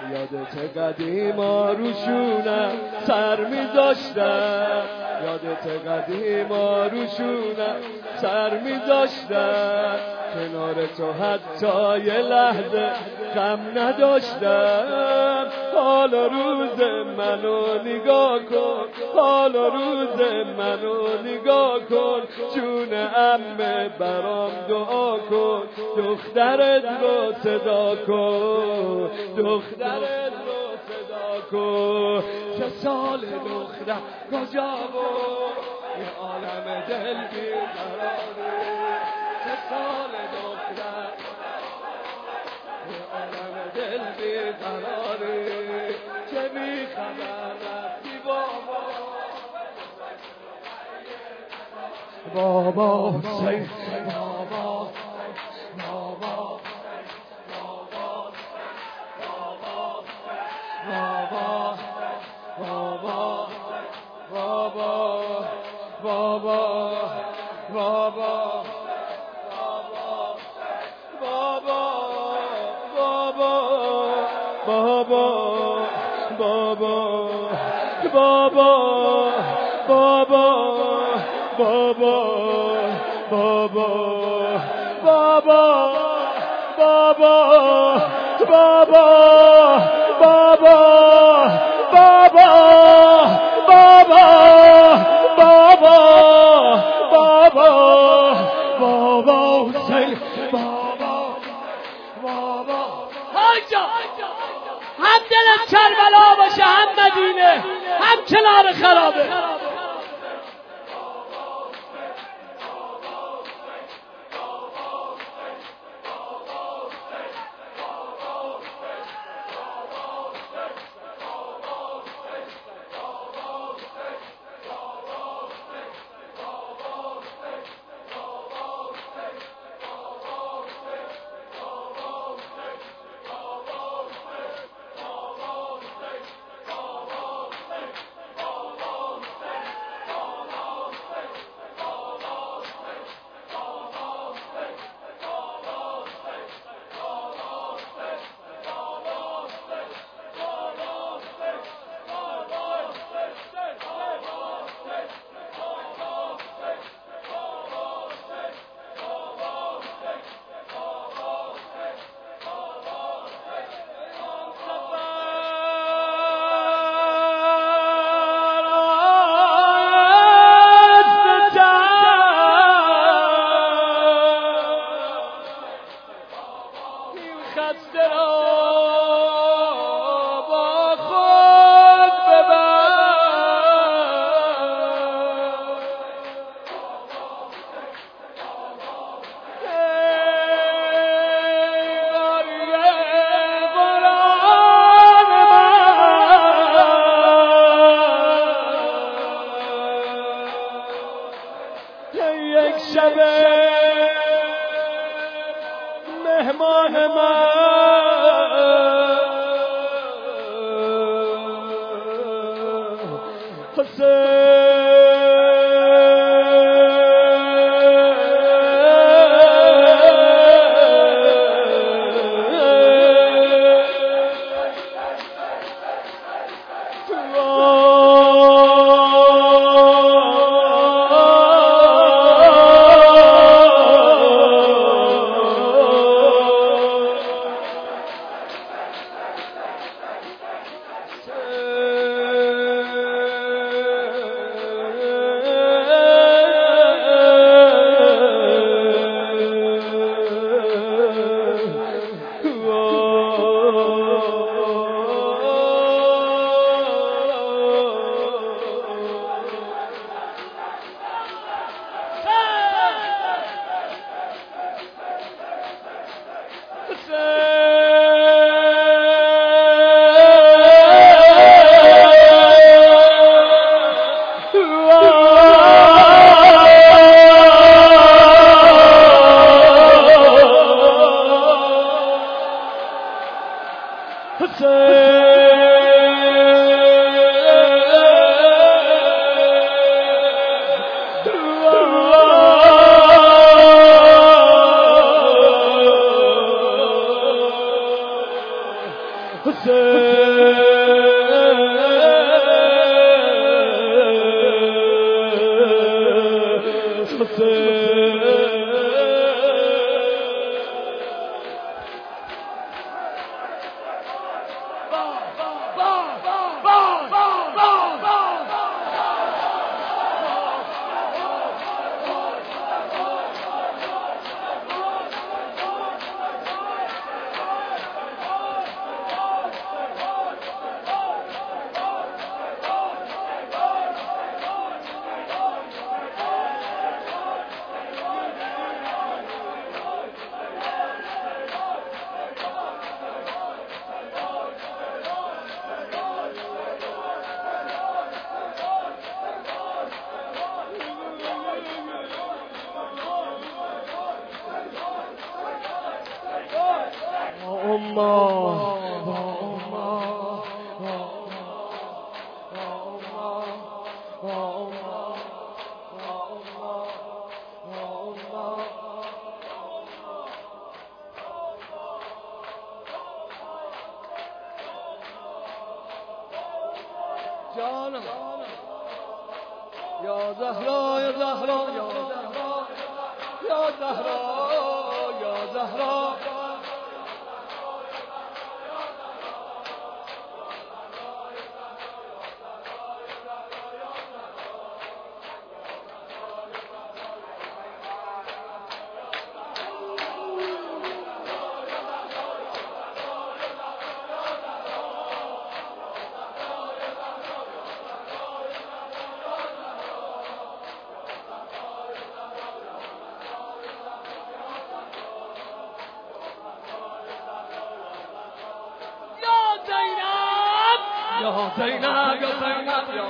یادت قدیما روشونم سر میذاشتم، یادت قدیما روشونم سر میذاشتم، کنار تو حتی یه لحظه غم نداشتم. حالا روز منو نگاه کن، حالا روز منو نگاه کن، جون عمه برام دعا کن، دخترت رو صدا کن، دخترت رو صدا کن. چه سال دختر کجا بود، یه عالم دل بیقراره. چه سال دختر یه عالم دل بیقراره. چه بیخبر رفتی بابا حسین، بابا بابا بابا بابا بابا بابا بابا هم دلت کربلا باشه هم مدینه هم کنار خرابه. یک شب مهمان من جانم یا زهرا یا زهرا یا زهرا یا زهرا یا زینب یا زینب یا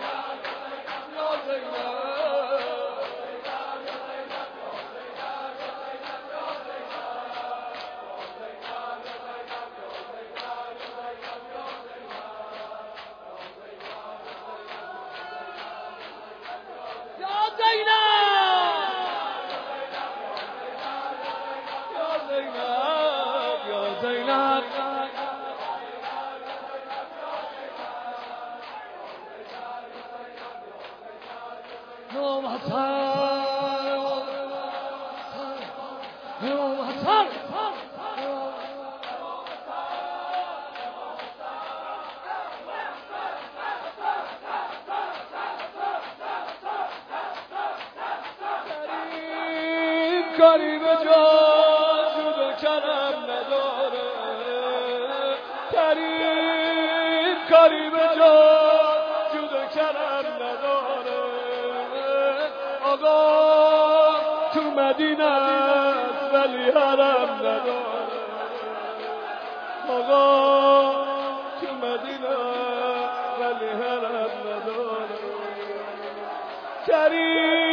کاری به جان جود و کرم نداره کریم کاری به جان جود و کرم نداره آقا تو مدینه است ولی حرم نداره آقا تو مدینه ولی حرم نداره کریم